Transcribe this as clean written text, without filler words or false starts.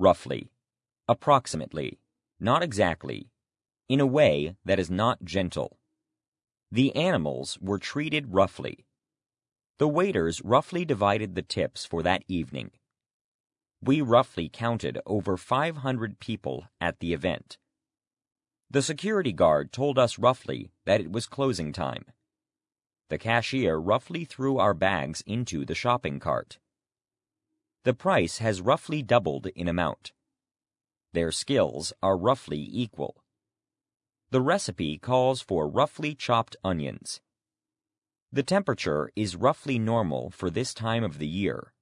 roughly, approximately, not exactly, in a way that is not gentle. The animals were treated roughly. The waiters roughly divided the tips for that evening. We roughly counted over 500 people at the event. The security guard told us roughly that it was closing time. The cashier roughly threw our bags into the shopping cart. The price has roughly doubled in amount. Their skills are roughly equal. The recipe calls for roughly chopped onions. The temperature is roughly normal for this time of the year.